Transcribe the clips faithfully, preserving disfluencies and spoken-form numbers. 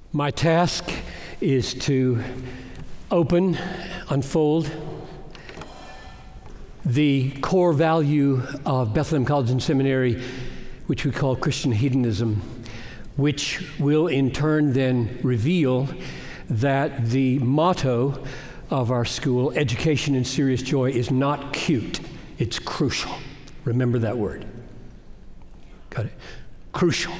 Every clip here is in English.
My task is to open, unfold the core value of Bethlehem College and Seminary, which we call Christian hedonism, which will in turn then reveal that the motto of our school, education in serious joy, is not cute, it's crucial. Remember that word. Got it? Crucial.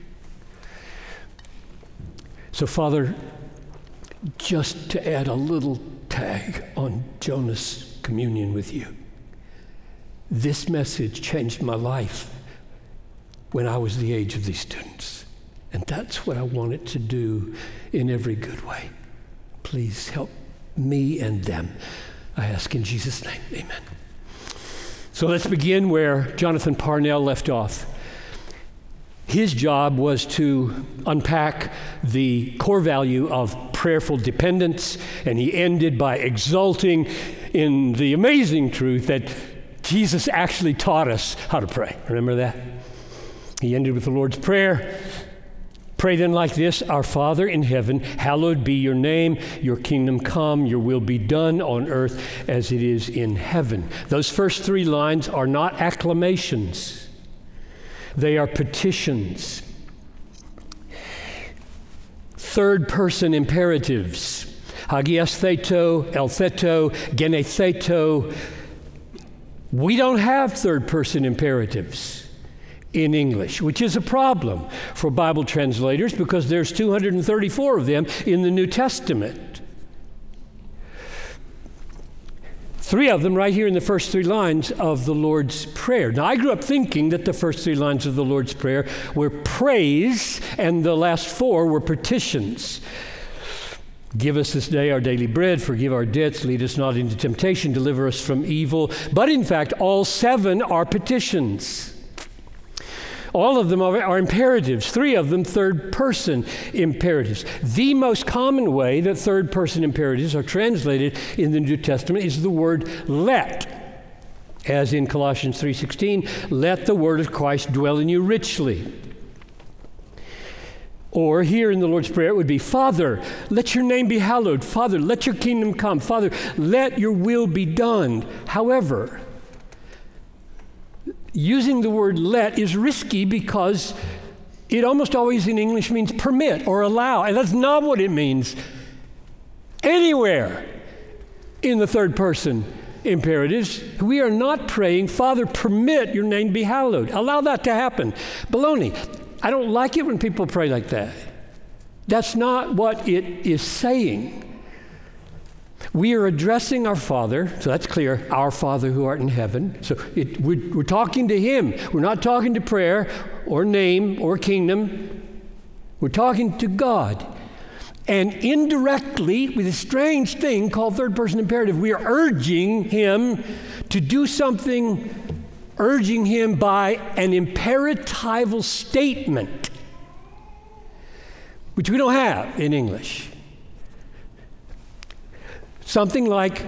So, Father, just to add a little tag on Jonah's communion with you, this message changed my life when I was the age of these students. And that's what I want it to do in every good way. Please help me and them. I ask in Jesus' name, amen. So let's begin where Jonathan Parnell left off. His job was to unpack the core value of prayerful dependence, and he ended by exulting in the amazing truth that Jesus actually taught us how to pray. Remember that? He ended with the Lord's Prayer. Pray then like this: Our Father in heaven, hallowed be your name. Your kingdom come, your will be done on earth as it is in heaven. Those first three lines are not acclamations. They are petitions. Third person imperatives. Hagias theto, el theto, gene theto. We don't have third person imperatives in English, which is a problem for Bible translators because there's two hundred thirty-four of them in the New Testament. Three of them right here in the first three lines of the Lord's Prayer. Now, I grew up thinking that the first three lines of the Lord's Prayer were praise and the last four were petitions. Give us this day our daily bread, forgive our debts, lead us not into temptation, deliver us from evil. But in fact, all seven are petitions. All of them are, are imperatives, three of them third-person imperatives. The most common way that third-person imperatives are translated in the New Testament is the word let, as in Colossians three sixteen, let the word of Christ dwell in you richly. Or here in the Lord's Prayer, it would be, Father, let your name be hallowed. Father, let your kingdom come. Father, let your will be done. However, using the word let is risky because it almost always in English means permit or allow, and that's not what it means anywhere in the third person imperatives. We are not praying, Father, permit your name be hallowed. Allow that to happen. Baloney. I don't like it when people pray like that. That's not what it is saying. We are addressing our Father, so that's clear, our Father who art in heaven. So it, we're, we're talking to Him. We're not talking to prayer or name or kingdom. We're talking to God. And indirectly, with a strange thing called third-person imperative, we are urging Him to do something, urging Him by an imperatival statement, which we don't have in English. Something like,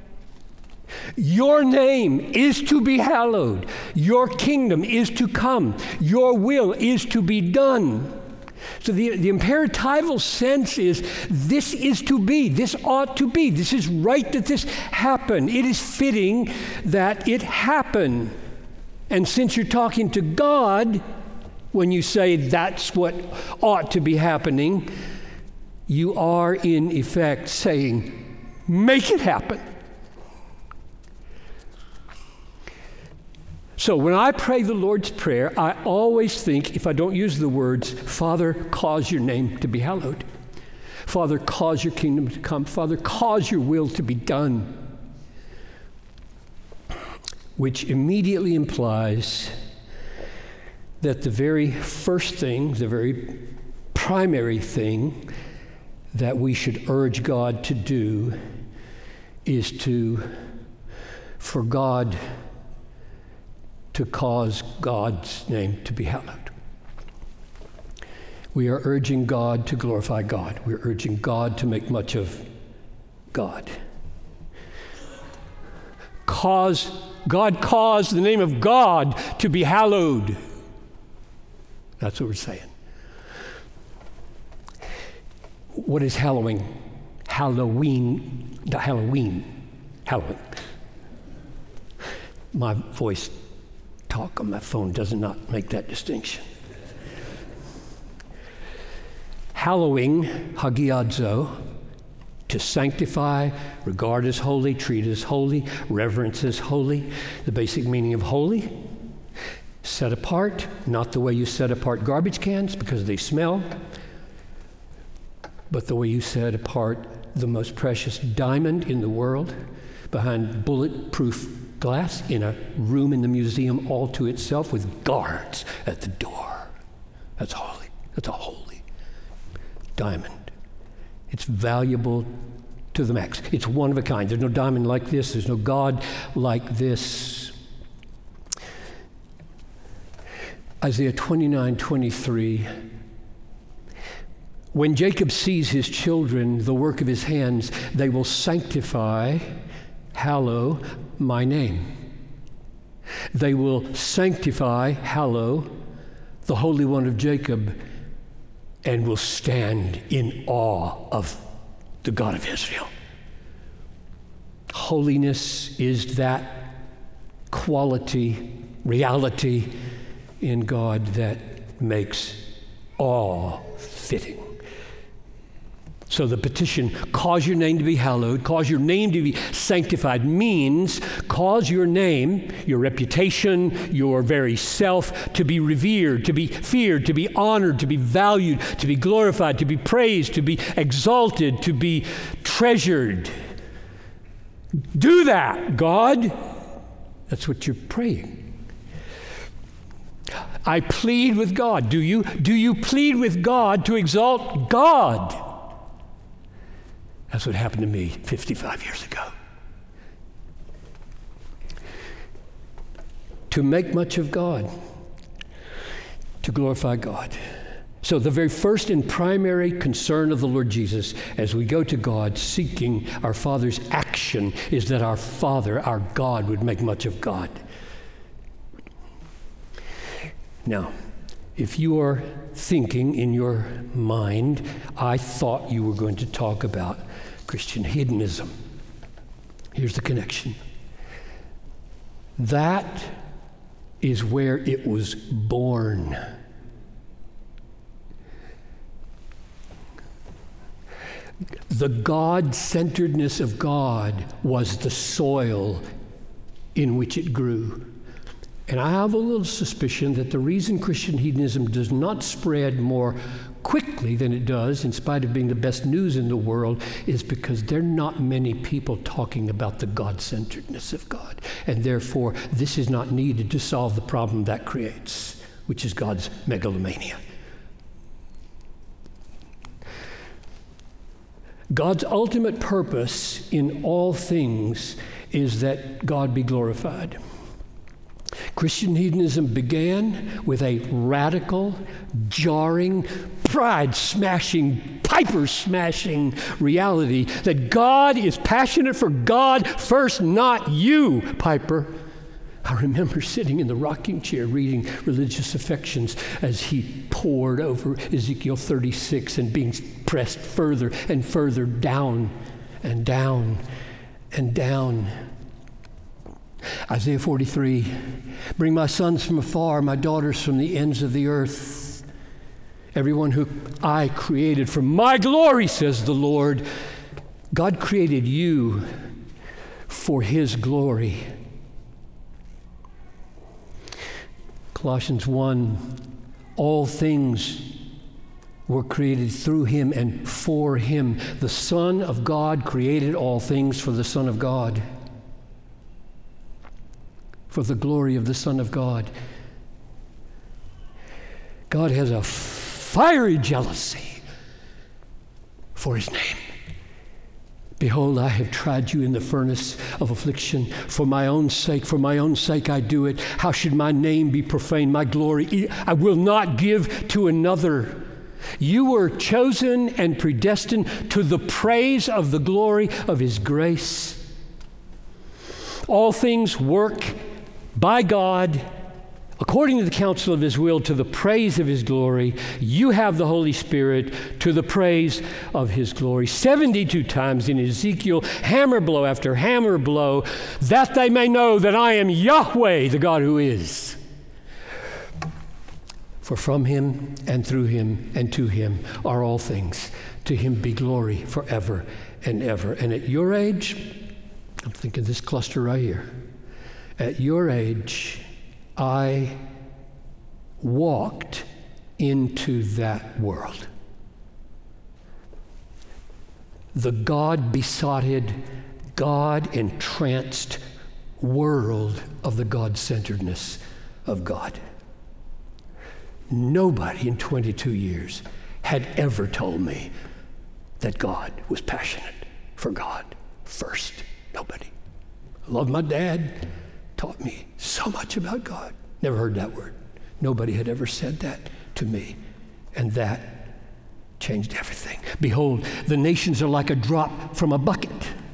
your name is to be hallowed. Your kingdom is to come. Your will is to be done. So the, the imperatival sense is, this is to be. This ought to be. This is right that this happen. It is fitting that it happen. And since you're talking to God, when you say that's what ought to be happening, you are in effect saying, make it happen. So when I pray the Lord's Prayer, I always think, if I don't use the words, Father, cause your name to be hallowed. Father, cause your kingdom to come. Father, cause your will to be done. Which immediately implies that the very first thing, the very primary thing that we should urge God to do is to, for God to cause God's name to be hallowed. We are urging God to glorify God. We're urging God to make much of God. Cause, God cause the name of God to be hallowed. That's what we're saying. What is hallowing? Halloween, the Halloween, Halloween. My voice talk on my phone does not make that distinction. Hallowing, hagiadzo, to sanctify, regard as holy, treat as holy, reverence as holy. The basic meaning of holy, set apart, not the way you set apart garbage cans because they smell, but the way you set apart the most precious diamond in the world behind bulletproof glass in a room in the museum all to itself with guards at the door. That's holy. That's a holy diamond. It's valuable to the max. It's one of a kind. There's no diamond like this. There's no God like this. Isaiah twenty-nine twenty-three. When Jacob sees his children, the work of his hands, they will sanctify, hallow my name. They will sanctify, hallow the Holy One of Jacob, and will stand in awe of the God of Israel. Holiness is that quality, reality in God that makes awe fitting. So the petition, cause your name to be hallowed, cause your name to be sanctified, means cause your name, your reputation, your very self to be revered, to be feared, to be honored, to be valued, to be glorified, to be praised, to be exalted, to be treasured. Do that, God. That's what you're praying. I plead with God. Do you? Do you plead with God to exalt God? That's what happened to me fifty-five years ago. To make much of God, to glorify God. So the very first and primary concern of the Lord Jesus as we go to God seeking our Father's action is that our Father, our God, would make much of God. Now, if you are thinking in your mind, I thought you were going to talk about Christian hedonism. Here's the connection. That is where it was born. The God-centeredness of God was the soil in which it grew. And I have a little suspicion that the reason Christian hedonism does not spread more quickly than it does, in spite of being the best news in the world, is because there are not many people talking about the God-centeredness of God. And therefore, this is not needed to solve the problem that creates, which is God's megalomania. God's ultimate purpose in all things is that God be glorified. Christian hedonism began with a radical, jarring, pride-smashing, Piper-smashing reality that God is passionate for God first, not you, Piper. I remember sitting in the rocking chair reading Religious Affections as he pored over Ezekiel thirty-six and being pressed further and further down and down and down. Isaiah forty-three, bring my sons from afar, my daughters from the ends of the earth. Everyone who I created for my glory, says the Lord. God created you for his glory. Colossians one, all things were created through him and for him. The Son of God created all things for the Son of God, for the glory of the Son of God. God has a fiery jealousy for his name. Behold, I have tried you in the furnace of affliction. For my own sake, for my own sake I do it. How should my name be profaned? My glory I will not give to another. You were chosen and predestined to the praise of the glory of his grace. All things work by God according to the counsel of his will, to the praise of his glory. You have the Holy Spirit to the praise of his glory. seventy-two times in Ezekiel, hammer blow after hammer blow, that they may know that I am Yahweh, the God who is. For from him and through him and to him are all things. To him be glory forever and ever. And at your age, I'm thinking this cluster right here. At your age, I walked into that world. The God-besotted, God-entranced world of the God-centeredness of God. Nobody in twenty-two years had ever told me that God was passionate for God first. Nobody. I love my dad. Taught me so much about God. Never heard that word. Nobody had ever said that to me. And that changed everything. Behold, the nations are like a drop from a bucket.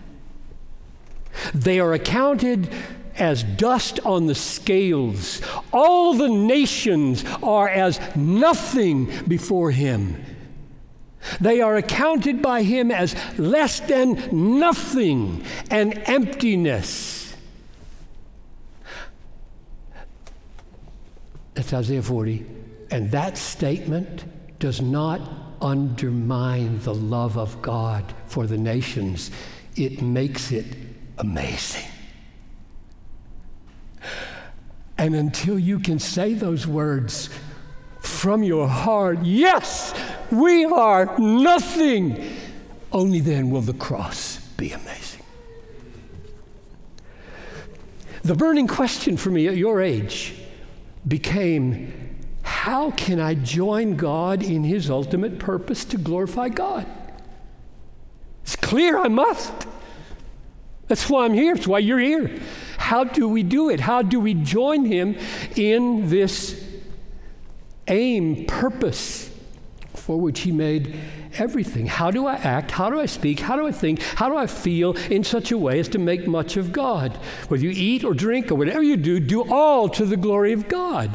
They are accounted as dust on the scales. All the nations are as nothing before him. They are accounted by him as less than nothing and emptiness. That's Isaiah forty. And that statement does not undermine the love of God for the nations. It makes it amazing. And until you can say those words from your heart, yes, we are nothing, only then will the cross be amazing. The burning question for me at your age became, how can I join God in his ultimate purpose to glorify God? It's clear I must. That's why I'm here. That's why you're here. How do we do it? How do we join him in this aim, purpose for which he made everything? How do I act? How do I speak? How do I think? How do I feel in such a way as to make much of God? Whether you eat or drink or whatever you do, do all to the glory of God.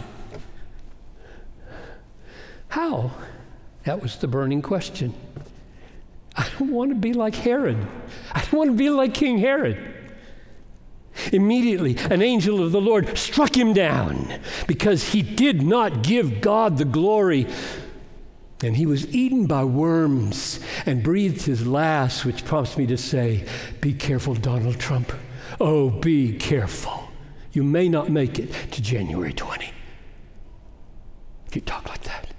How? That was the burning question. I don't want to be like Herod. I don't want to be like King Herod. Immediately, an angel of the Lord struck him down because he did not give God the glory. And he was eaten by worms and breathed his last, which prompts me to say, be careful, Donald Trump. Oh, be careful. You may not make it to January twentieth if you talk like that.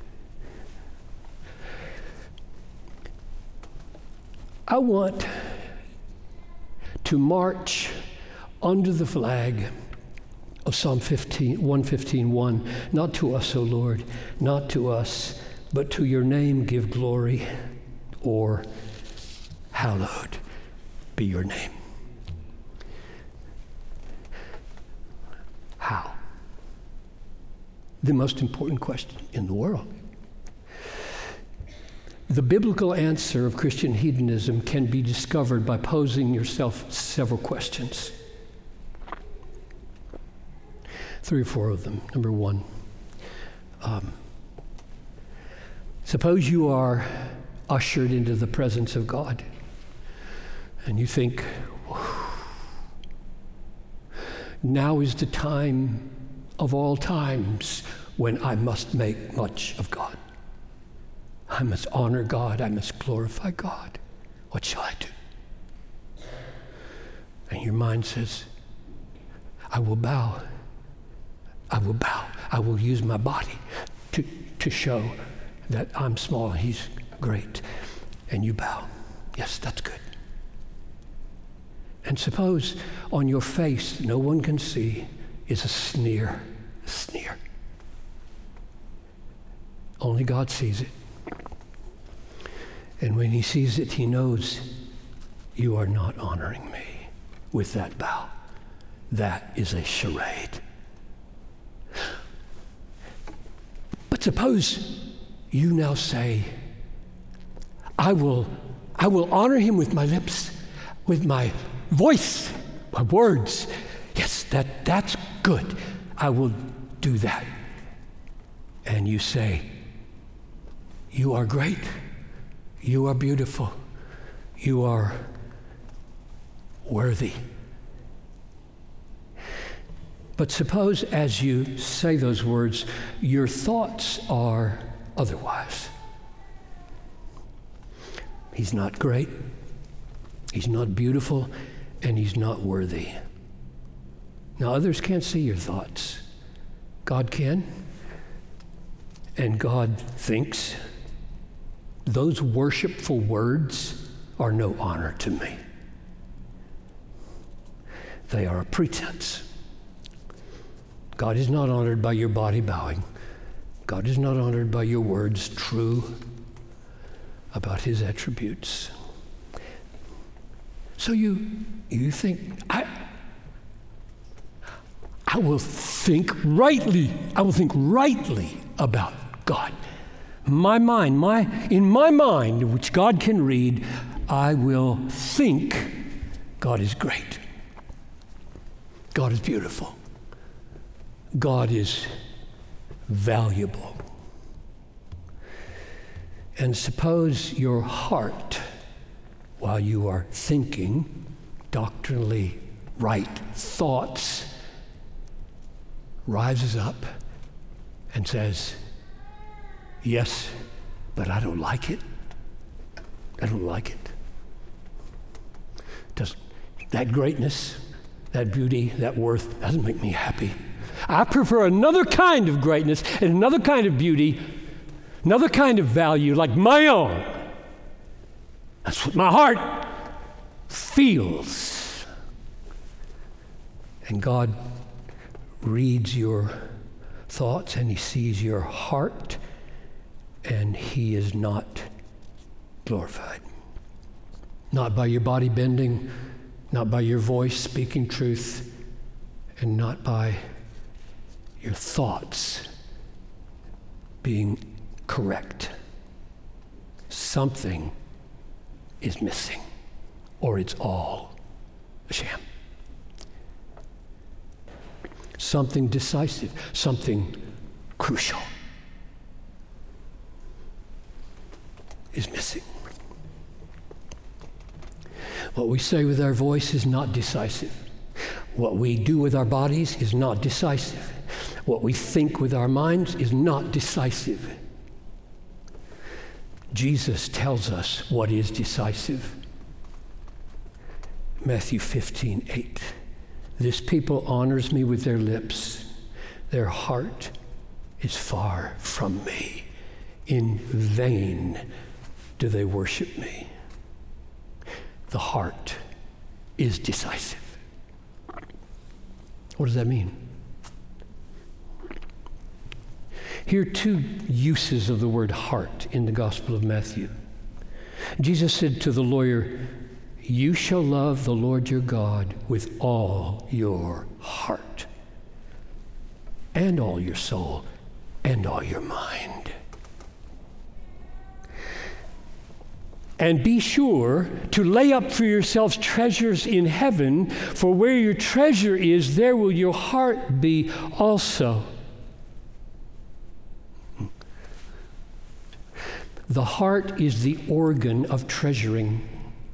I want to march under the flag of Psalm fifteen, one fifteen, one. Not to us, O Lord, not to us, but to your name give glory, or hallowed be your name. How? The most important question in the world. The biblical answer of Christian hedonism can be discovered by posing yourself several questions. Three or four of them. Number one, um, suppose you are ushered into the presence of God and you think, now is the time of all times when I must make much of God. I must honor God. I must glorify God. What shall I do? And your mind says, I will bow. I will bow. I will use my body to, to show that I'm small and he's great. And you bow. Yes, that's good. And suppose on your face, no one can see, is a sneer. A sneer. Only God sees it. And when he sees it, he knows you are not honoring me with that bow. That is a charade. But suppose you now say, I will, I will honor him with my lips, with my voice, my words. Yes, that, that's good. I will do that. And you say, you are great. You are beautiful. You are worthy. But suppose as you say those words, your thoughts are otherwise. He's not great, he's not beautiful, and he's not worthy. Now, others can't see your thoughts. God can, and God thinks those worshipful words are no honor to me. They are a pretense. God is not honored by your body bowing. God is not honored by your words true about his attributes. So you you think, I I will think rightly. I will think rightly about God. My mind, my in my mind, which God can read, I will think God is great. God is beautiful. God is valuable. And suppose your heart, while you are thinking doctrinally right thoughts, rises up and says, yes, but I don't like it. I don't like it. Does that greatness, that beauty, that worth doesn't make me happy. I prefer another kind of greatness and another kind of beauty, another kind of value like my own. That's what my heart feels. And God reads your thoughts and he sees your heart, and he is not glorified. Not by your body bending, not by your voice speaking truth, and not by your thoughts being correct. Something is missing, or it's all a sham. Something decisive, something crucial is missing. What we say with our voice is not decisive. What we do with our bodies is not decisive. What we think with our minds is not decisive. Jesus tells us what is decisive. Matthew fifteen eight. This people honors me with their lips. Their heart is far from me. In vain do they worship me. The heart is decisive. What does that mean? Here are two uses of the word heart in the Gospel of Matthew. Jesus said to the lawyer, you shall love the Lord your God with all your heart and all your soul and all your mind. And be sure to lay up for yourselves treasures in heaven, for where your treasure is, there will your heart be also. The heart is the organ of treasuring,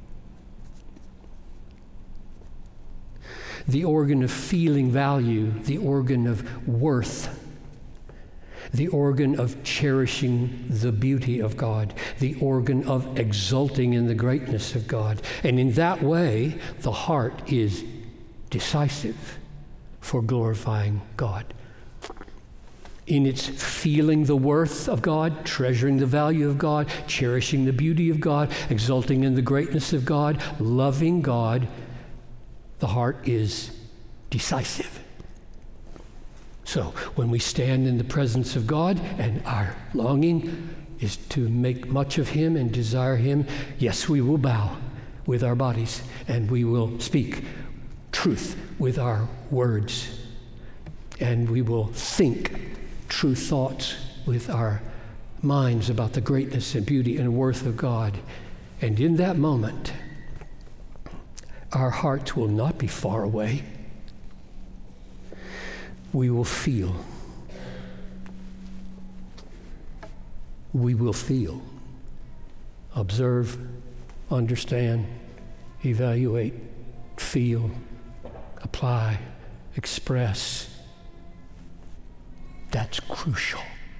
the organ of feeling value, the organ of worth, the organ of cherishing the beauty of God, the organ of exulting in the greatness of God. And in that way, the heart is decisive for glorifying God. In its feeling the worth of God, treasuring the value of God, cherishing the beauty of God, exulting in the greatness of God, loving God, the heart is decisive. So when we stand in the presence of God and our longing is to make much of him and desire him, yes, we will bow with our bodies and we will speak truth with our words, and we will think true thoughts with our minds about the greatness and beauty and worth of God. And in that moment, our hearts will not be far away. We will feel we will feel, observe, understand, evaluate, feel, apply, express. That's crucial.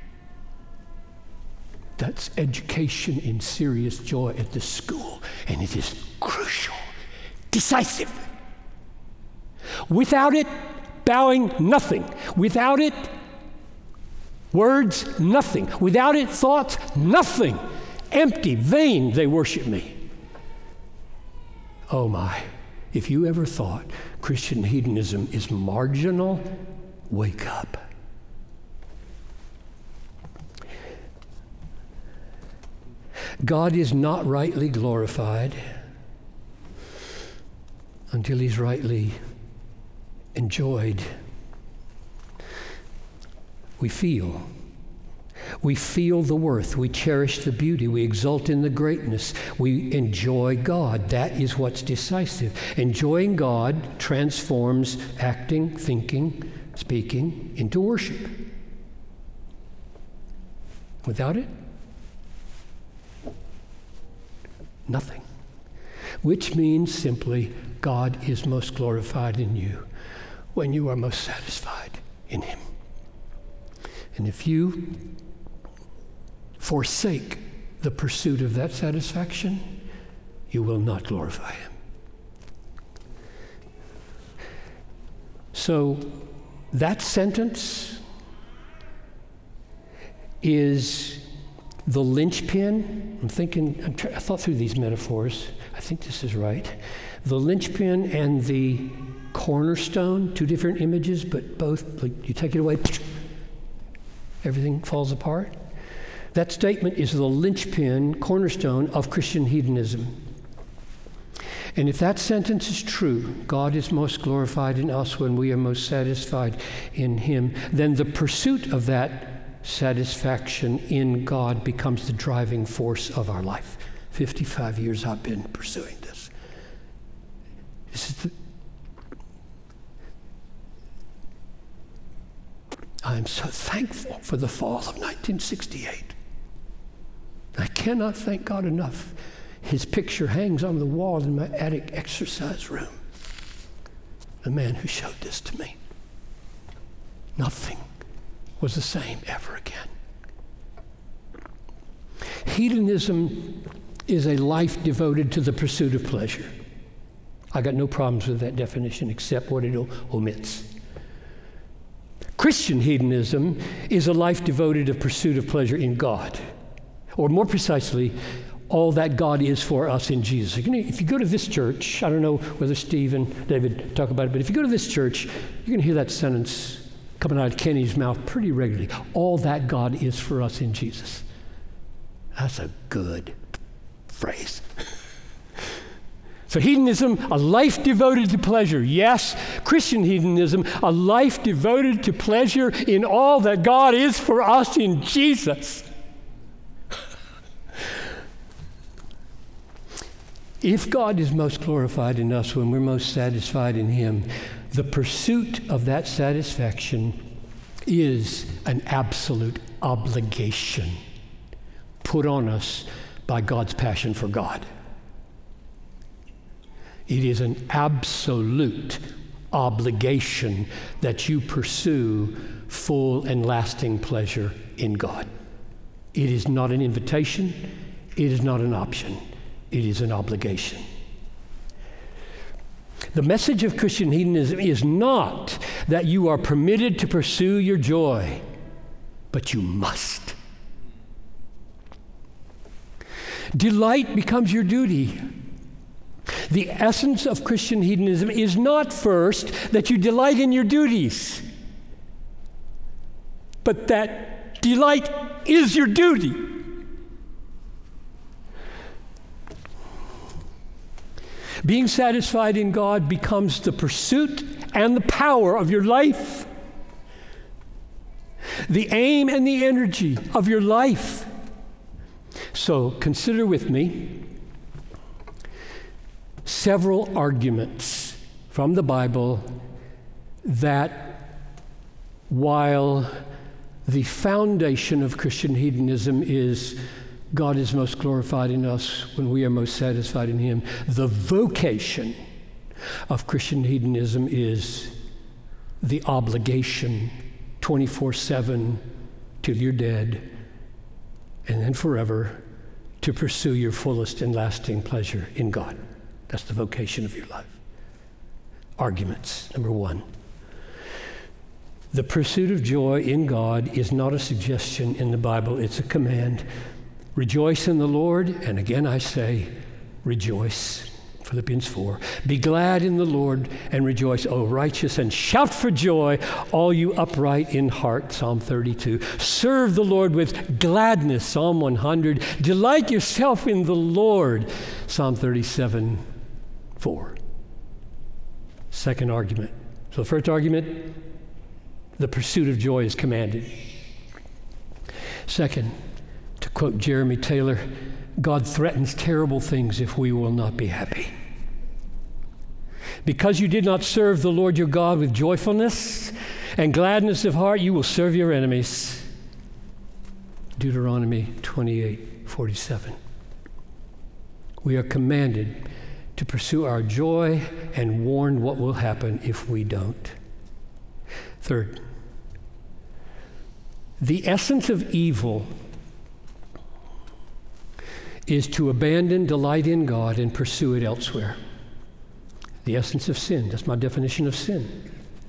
That's education in serious joy at the school, and it is crucial, decisive. Without it, bowing, nothing. Without it, words, nothing. Without it, thoughts, nothing. Empty, vain, they worship me. Oh my, if you ever thought Christian hedonism is marginal, wake up. God is not rightly glorified until he's rightly enjoyed. We feel. We feel the worth. We cherish the beauty. We exult in the greatness. We enjoy God. That is what's decisive. Enjoying God transforms acting, thinking, speaking into worship. Without it, nothing. Which means simply, God is most glorified in you when you are most satisfied in him. And if you forsake the pursuit of that satisfaction, you will not glorify him. So that sentence is the linchpin. I'm thinking, I'm try, I thought through these metaphors. I think this is right. The linchpin and the cornerstone, two different images, but both, like you take it away, everything falls apart. That statement is the linchpin, cornerstone of Christian hedonism. And if that sentence is true, God is most glorified in us when we are most satisfied in him, then the pursuit of that satisfaction in God becomes the driving force of our life. fifty-five years I've been pursuing this. This is the, I am so thankful for the fall of nineteen sixty-eight. I cannot thank God enough. His picture hangs on the wall in my attic exercise room. The man who showed this to me. Nothing was the same ever again. Hedonism is a life devoted to the pursuit of pleasure. I got no problems with that definition except what it omits. Christian hedonism is a life devoted to pursuit of pleasure in God. Or more precisely, all that God is for us in Jesus. If you go to this church, I don't know whether Steve and David talk about it, but if you go to this church, you're going to hear that sentence coming out of Kenny's mouth pretty regularly. All that God is for us in Jesus. That's a good phrase. So hedonism, a life devoted to pleasure. Yes, Christian hedonism, a life devoted to pleasure in all that God is for us in Jesus. If God is most glorified in us when we're most satisfied in him, the pursuit of that satisfaction is an absolute obligation put on us by God's passion for God. It is an absolute obligation that you pursue full and lasting pleasure in God. It is not an invitation. It is not an option. It is an obligation. The message of Christian hedonism is not that you are permitted to pursue your joy, but you must. Delight becomes your duty. The essence of Christian hedonism is not first that you delight in your duties, but that delight is your duty. Being satisfied in God becomes the pursuit and the power of your life, the aim and the energy of your life. So consider with me several arguments from the Bible that, while The foundation of Christian hedonism is God is most glorified in us when we are most satisfied in him. The vocation of Christian hedonism is the obligation twenty-four seven till you're dead and then forever to pursue your fullest and lasting pleasure in God. That's the vocation of your life. Arguments. Number one. The pursuit of joy in God is not a suggestion in the Bible, it's a command. Rejoice in the Lord, and again I say, rejoice. Philippians four. Be glad in the Lord and rejoice, O righteous, and shout for joy, all you upright in heart. Psalm thirty-two. Serve the Lord with gladness. Psalm one hundred. Delight yourself in the Lord. Psalm thirty-seven, four. Second argument. So the first argument, the pursuit of joy is commanded. Second, to quote Jeremy Taylor, God threatens terrible things if we will not be happy. Because you did not serve the Lord your God with joyfulness and gladness of heart, you will serve your enemies. Deuteronomy twenty-eight forty-seven. We are commanded to pursue our joy and warn what will happen if we don't. Third, the essence of evil is to abandon delight in God and pursue it elsewhere. The essence of sin, that's my definition of sin.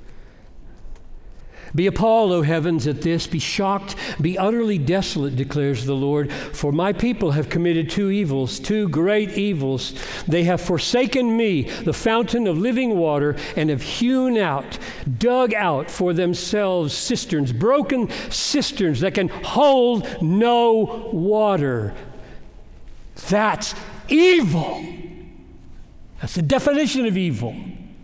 Be appalled, O heavens, at this. Be shocked, be utterly desolate, declares the Lord. For my people have committed two evils, two great evils. They have forsaken me, the fountain of living water, and have hewn out, dug out for themselves cisterns, broken cisterns that can hold no water. That's evil. That's the definition of evil.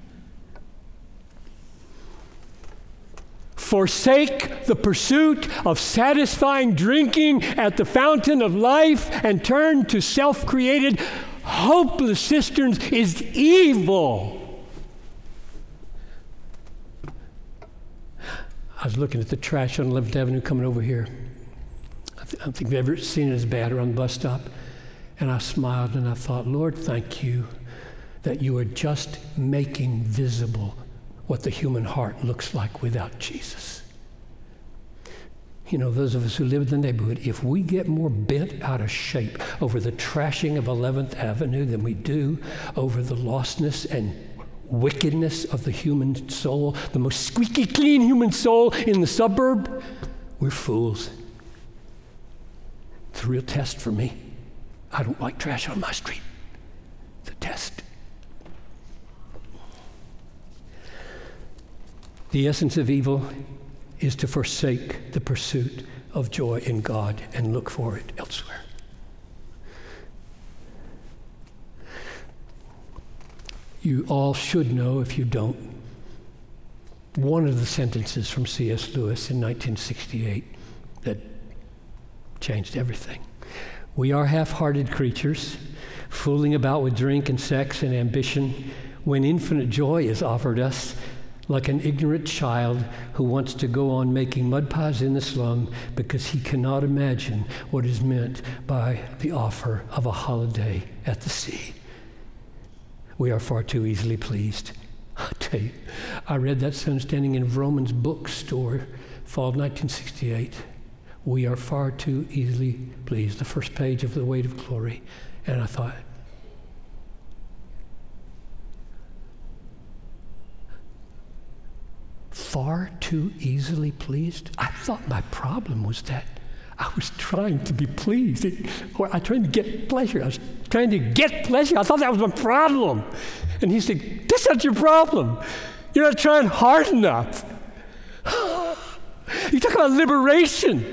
Forsake the pursuit of satisfying drinking at the fountain of life and turn to self-created, hopeless cisterns is evil. I was looking at the trash on eleventh Avenue coming over here. I, th- I don't think I've ever seen it as bad around the bus stop. And I smiled and I thought, Lord, thank you that you are just making visible what the human heart looks like without Jesus. You know, those of us who live in the neighborhood, if we get more bent out of shape over the trashing of eleventh Avenue than we do over the lostness and wickedness of the human soul, the most squeaky clean human soul in the suburb, we're fools. It's a real test for me. I don't like trash on my street. It's a test. The essence of evil is to forsake the pursuit of joy in God and look for it elsewhere. You all should know, if you don't, one of the sentences from C S Lewis in nineteen sixty-eight that changed everything. We are half-hearted creatures, fooling about with drink and sex and ambition, when infinite joy is offered us, like an ignorant child who wants to go on making mud pies in the slum because he cannot imagine what is meant by the offer of a holiday at the sea. We are far too easily pleased. I tell you, I read that son standing in Vroman's bookstore, fall of nineteen sixty-eight. We are far too easily pleased, the first page of The Weight of Glory. And I thought, far too easily pleased? I thought my problem was that I was trying to be pleased, or I was trying to get pleasure. I was trying to get pleasure. I thought that was my problem. And he said, that's not your problem. You're not trying hard enough. You talk about liberation.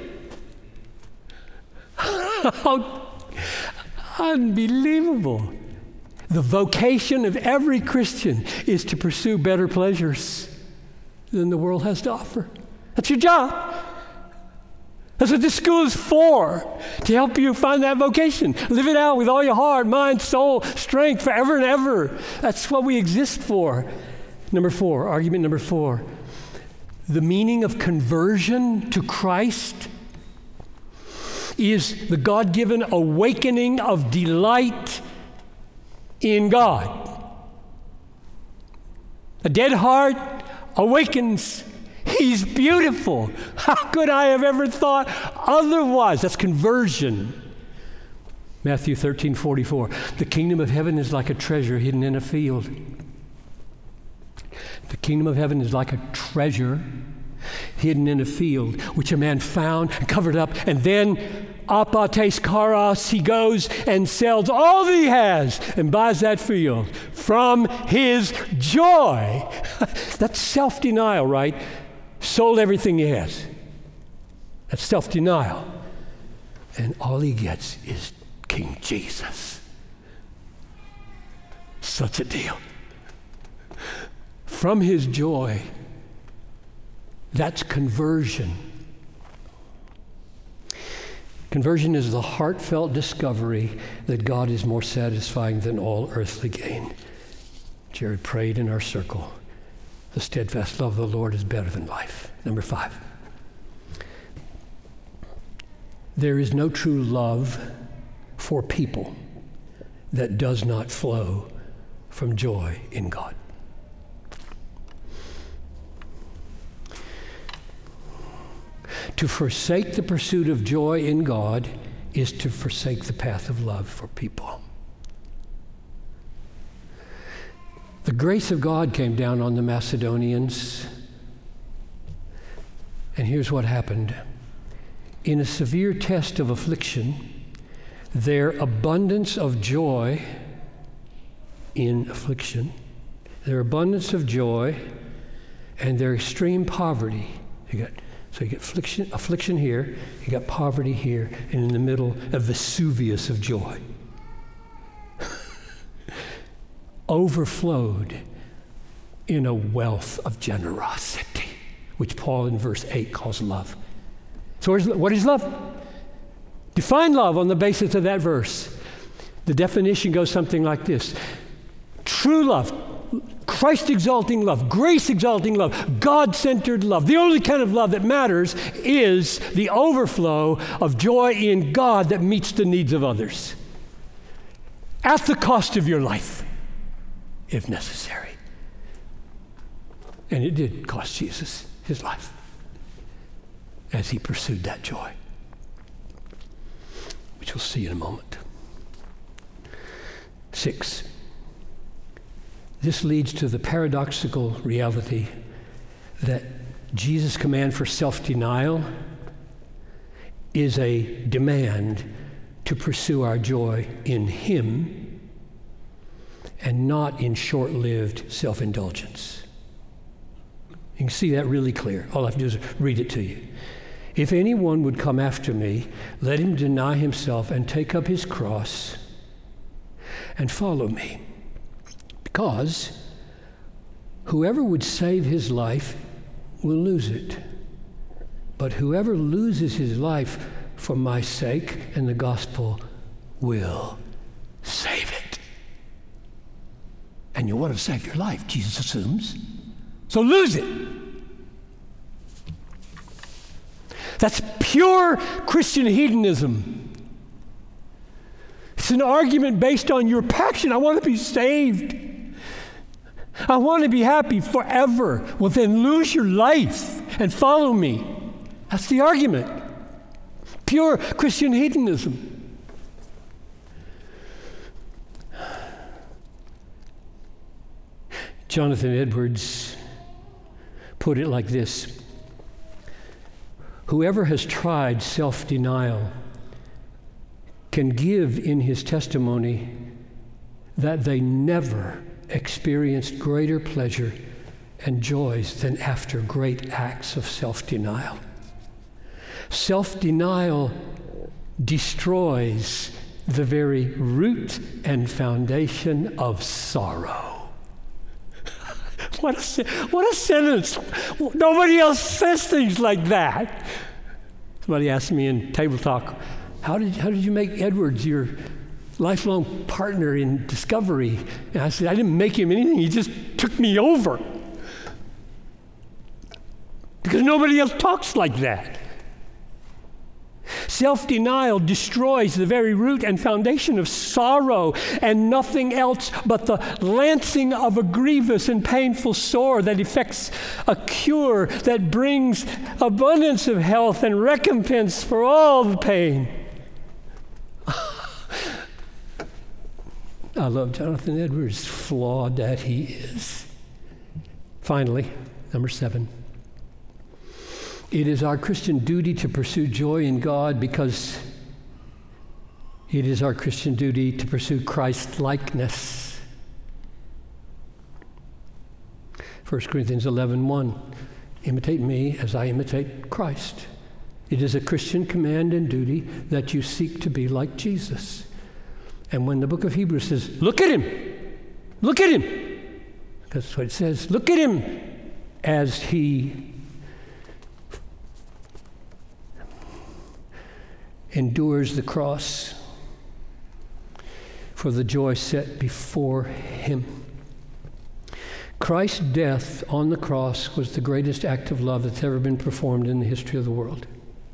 How unbelievable. The vocation of every Christian is to pursue better pleasures than the world has to offer. That's your job. That's what this school is for, to help you find that vocation. Live it out with all your heart, mind, soul, strength, forever and ever. That's what we exist for. Number four, argument number four. The meaning of conversion to Christ is the God-given awakening of delight in God. A dead heart awakens. He's beautiful. How could I have ever thought otherwise? That's conversion. Matthew thirteen forty-four. The kingdom of heaven is like a treasure hidden in a field. The kingdom of heaven is like a treasure hidden in a field, which a man found and covered up, and then apates karos, he goes and sells all that he has and buys that field from his joy. That's self-denial, right? Sold everything he has. That's self-denial. And all he gets is King Jesus. Such a deal. From his joy. That's conversion. Conversion is the heartfelt discovery that God is more satisfying than all earthly gain. Jerry prayed in our circle. The steadfast love of the Lord is better than life. Number five. There is no true love for people that does not flow from joy in God. To forsake the pursuit of joy in God is to forsake the path of love for people. The grace of God came down on the Macedonians, and here's what happened. In a severe test of affliction, their abundance of joy in affliction, their abundance of joy, and their extreme poverty. You got, so you get affliction, affliction here, you got poverty here, and in the middle, a Vesuvius of joy. Overflowed in a wealth of generosity, which Paul in verse eight calls love. So what is love? Define love on the basis of that verse. The definition goes something like this. True love, Christ-exalting love, grace-exalting love, God-centered love. The only kind of love that matters is the overflow of joy in God that meets the needs of others at the cost of your life, if necessary. And it did cost Jesus his life as he pursued that joy, which we'll see in a moment. Six, this leads to the paradoxical reality that Jesus' command for self-denial is a demand to pursue our joy in him and not in short-lived self-indulgence. You can see that really clear. All I have to do is read it to you. If anyone would come after me, let him deny himself and take up his cross and follow me. Because whoever would save his life will lose it. But whoever loses his life for my sake and the gospel will save it. And you want to save your life, Jesus assumes. So lose it. That's pure Christian hedonism. It's an argument based on your passion. I want to be saved. I want to be happy forever. Well, then lose your life and follow me. That's the argument. Pure Christian hedonism. Jonathan Edwards put it like this. Whoever has tried self-denial can give in his testimony that they never experienced greater pleasure and joys than after great acts of self-denial. Self-denial destroys the very root and foundation of sorrow. What a, what a sentence. Nobody else says things like that. Somebody asked me in Table Talk, how did, how did you make Edwards your lifelong partner in discovery? And I said, I didn't make him anything. He just took me over. because nobody else talks like that. Self-denial destroys the very root and foundation of sorrow, and nothing else but the lancing of a grievous and painful sore that effects a cure that brings abundance of health and recompense for all the pain. I love Jonathan Edwards, flawed that he is. Finally, number seven. It is our Christian duty to pursue joy in God because it is our Christian duty to pursue Christ-likeness. First Corinthians eleven one, imitate me as I imitate Christ. It is a Christian command and duty that you seek to be like Jesus. And when the book of Hebrews says, look at him, look at him, because that's what it says, look at him as he endures the cross for the joy set before him. Christ's death on the cross was the greatest act of love that's ever been performed in the history of the world.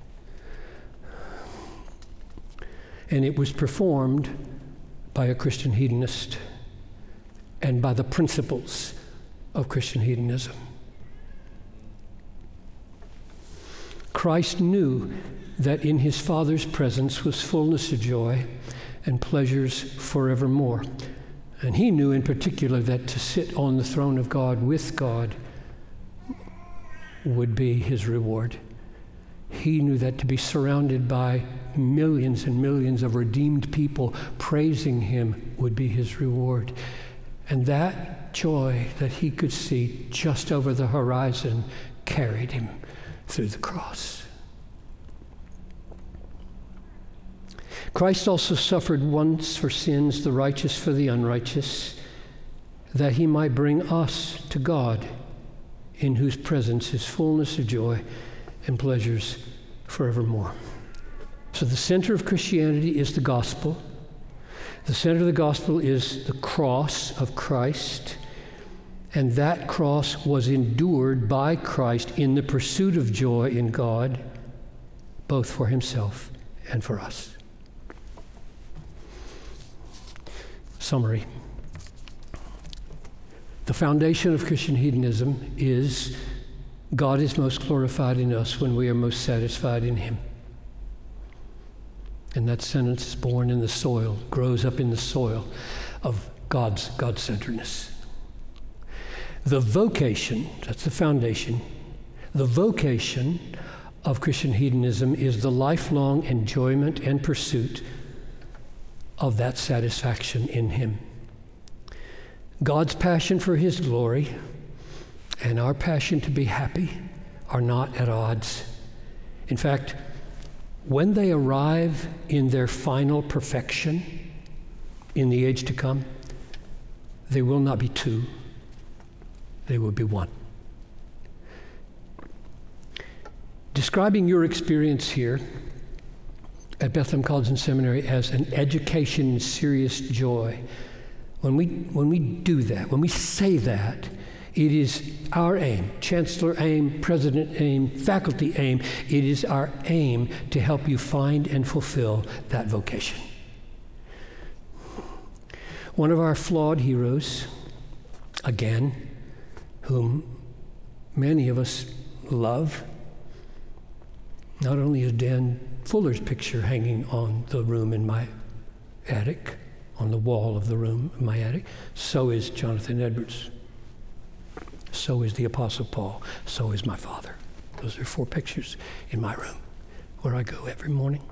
And it was performed by a Christian hedonist and by the principles of Christian hedonism. Christ knew that in his Father's presence was fullness of joy and pleasures forevermore. And he knew in particular that to sit on the throne of God with God would be his reward. He knew that to be surrounded by millions and millions of redeemed people praising him would be his reward. And that joy that he could see just over the horizon carried him through the cross. Christ also suffered once for sins, the righteous for the unrighteous, that he might bring us to God, in whose presence is fullness of joy and pleasures forevermore. So the center of Christianity is the gospel. The center of the gospel is the cross of Christ, and that cross was endured by Christ in the pursuit of joy in God, both for himself and for us. Summary. The foundation of Christian hedonism is God is most glorified in us when we are most satisfied in him. And that sentence is born in the soil, grows up in the soil of God's God-centeredness. The vocation, that's the foundation, the vocation of Christian hedonism is the lifelong enjoyment and pursuit of that satisfaction in him. God's passion for his glory and our passion to be happy are not at odds. In fact, when they arrive in their final perfection in the age to come, they will not be two, they will be one. Describing your experience here at Bethlehem College and Seminary as an education in serious joy, when we, when we do that, when we say that, it is our aim, chancellor aim, president aim, faculty aim, it is our aim to help you find and fulfill that vocation. One of our flawed heroes, again, whom many of us love, not only is Dan Fuller's picture hanging on the room in my attic, on the wall of the room in my attic, so is Jonathan Edwards. So is the Apostle Paul. So is my father. Those are four pictures in my room where I go every morning.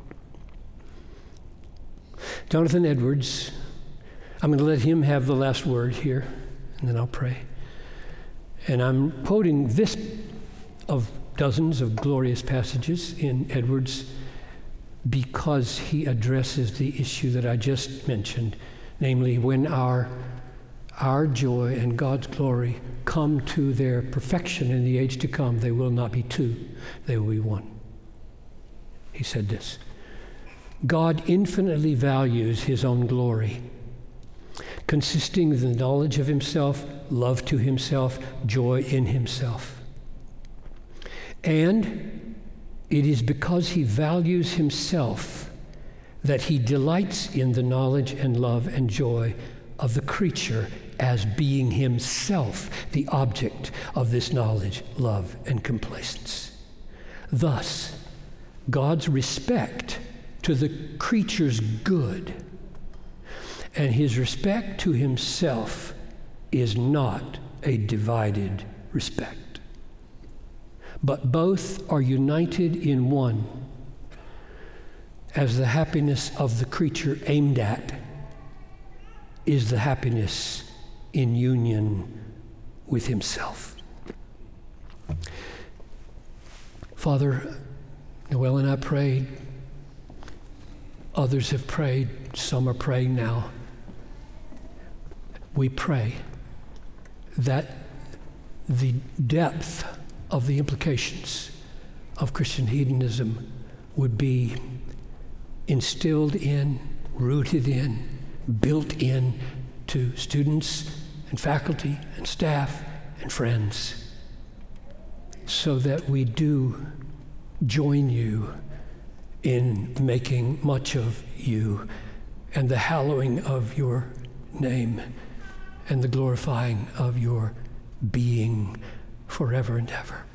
Jonathan Edwards, I'm going to let him have the last word here, and then I'll pray. And I'm quoting this of dozens of glorious passages in Edwards because he addresses the issue that I just mentioned, namely when our Our joy and God's glory come to their perfection in the age to come, they will not be two, they will be one. He said this, God infinitely values his own glory, consisting of the knowledge of himself, love to himself, joy in himself. And it is because he values himself that he delights in the knowledge and love and joy of the creature as being himself the object of this knowledge, love, and complacence. Thus, God's respect to the creature's good and his respect to himself is not a divided respect, but both are united in one, as the happiness of the creature aimed at is the happiness in union with himself. Father, Noel and I prayed. Others have prayed. Some are praying now. We pray that the depth of the implications of Christian hedonism would be instilled in, rooted in, built in to students and faculty and staff and friends, so that we do join you in making much of you and the hallowing of your name and the glorifying of your being forever and ever.